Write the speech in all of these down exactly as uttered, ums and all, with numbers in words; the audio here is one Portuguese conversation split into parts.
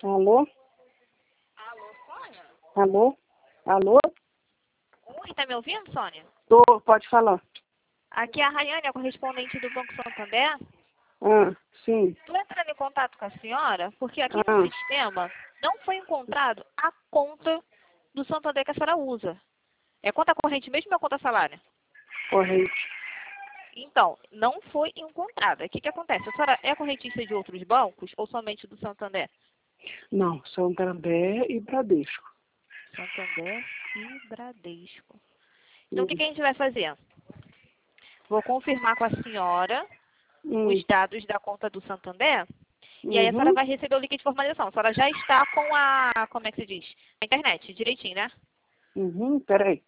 Alô? Alô, Sônia? Alô? Alô? Oi, tá me ouvindo, Sônia? Tô, pode falar. Aqui é a Rayane, a correspondente do Banco Santander. Ah, sim. Estou entrando em contato com a senhora porque aqui no Ah, sistema não foi encontrado a conta do Santander que a senhora usa. É conta corrente mesmo ou é conta salário? corrente. Então, não foi encontrada. O que que acontece? A senhora é correntista de outros bancos ou somente do Santander? Não, Santander e Bradesco. Santander e Bradesco. Então, o que Hum, que a gente vai fazer? Vou confirmar com a senhora hum, os dados da conta do Santander. E aí a senhora uhum, vai receber o link de formalização. A senhora já está com a, como é que se diz? A internet, direitinho, né? uhum, peraí.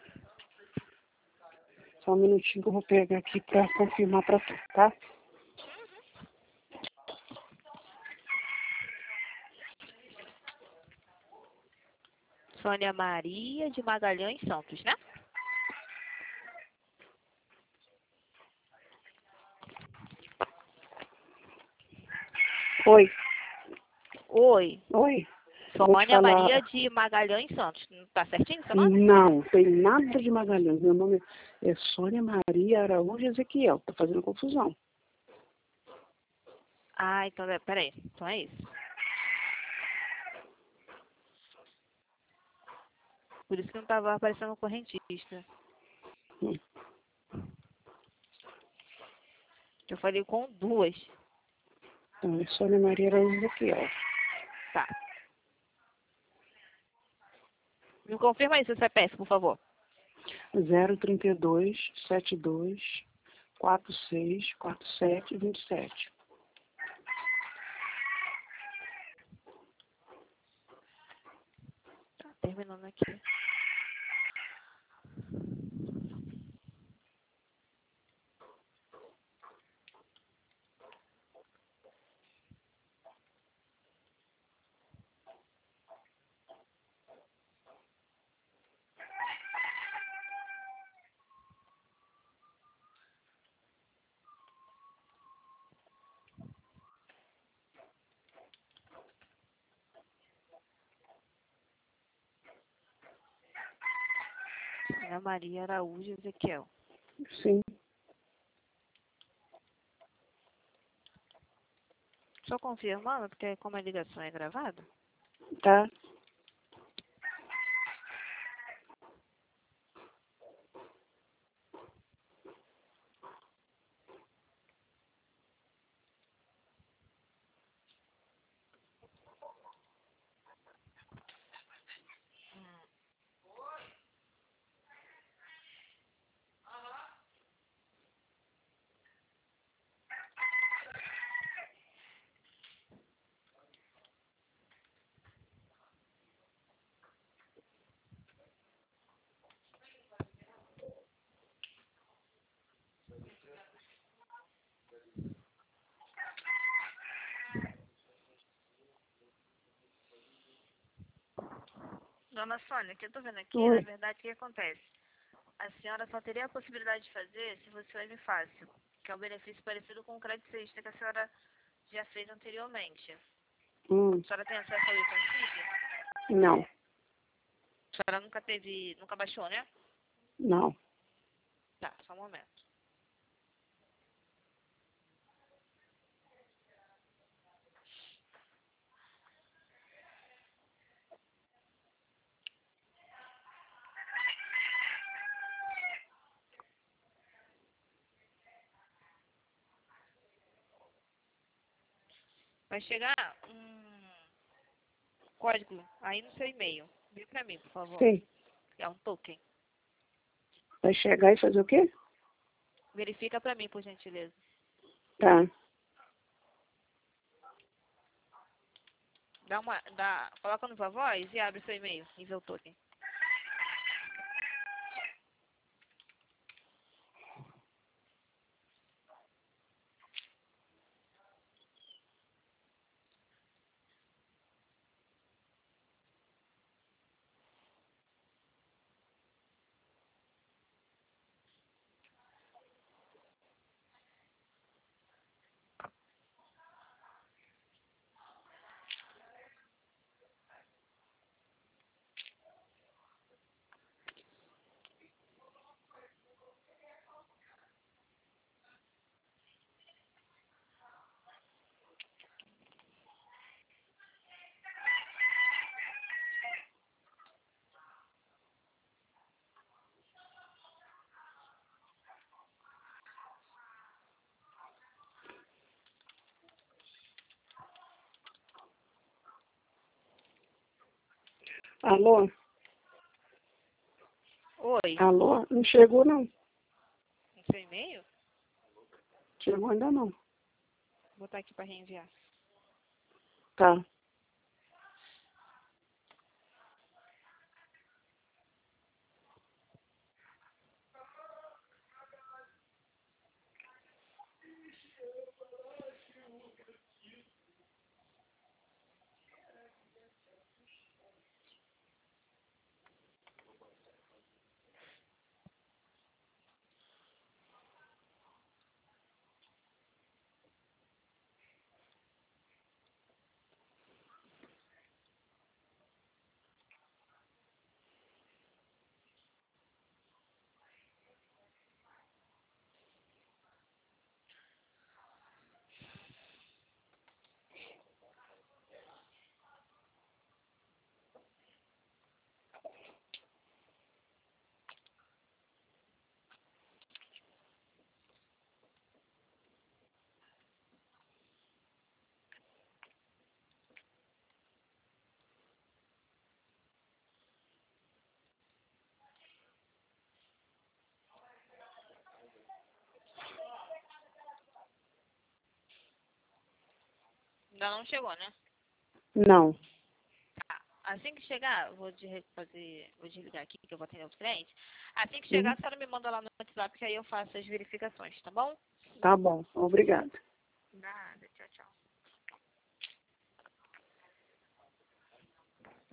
Só um minutinho que eu vou pegar aqui pra confirmar pra tu, tá? Sônia Maria de Magalhães Santos, né? Oi, Oi, oi. Eu vou te Sônia Maria falar. de Magalhães Santos. Tá certinho seu nome? Não, tem nada de Magalhães. Meu nome é Sônia Maria Araújo Ezequiel. Tá fazendo confusão. Ah, então, é- peraí. Então é isso. Por isso que não estava aparecendo correntista. Hum, Eu falei com duas. Então, é Sônia Maria Araújo Ezequiel. Tá. Me confirma aí seu C P F, por favor. zero trinta e dois, setenta e dois, quarenta e seis, quarenta e sete, vinte e sete. Tá terminando aqui. Sônia Maria Araújo Ezequiel. Sim, Só confirmando, porque como a ligação é gravada. tá? Dona Sônia, o que eu tô vendo aqui, na Oi. verdade, o que acontece? A senhora só teria a possibilidade de fazer se fosse o M Fácil, que é um benefício parecido com o crédito extra que a senhora já fez anteriormente. Hum, A senhora tem acesso ao e-concídio? não, A senhora nunca teve, nunca baixou, né? não. Tá, só um momento. Vai chegar um código aí no seu e-mail. Vê pra mim, por favor. Sei. É um token. Vai chegar e fazer o quê? Verifica pra mim, por gentileza. Tá. Dá uma, dá, coloca no sua voz e abre seu e-mail e vê o token. Alô? Oi. Alô? Não chegou, não. No seu e-mail? Chegou ainda não. Vou botar aqui para reenviar. Tá. Ainda não chegou, né? Não. Tá. Assim que chegar, eu vou de fazer, vou desligar aqui que eu vou atender outro cliente. Assim que Uhum. chegar, a senhora me manda lá no WhatsApp que aí eu faço as verificações, tá bom? Tá bom. Obrigada. Nada, tchau, tchau.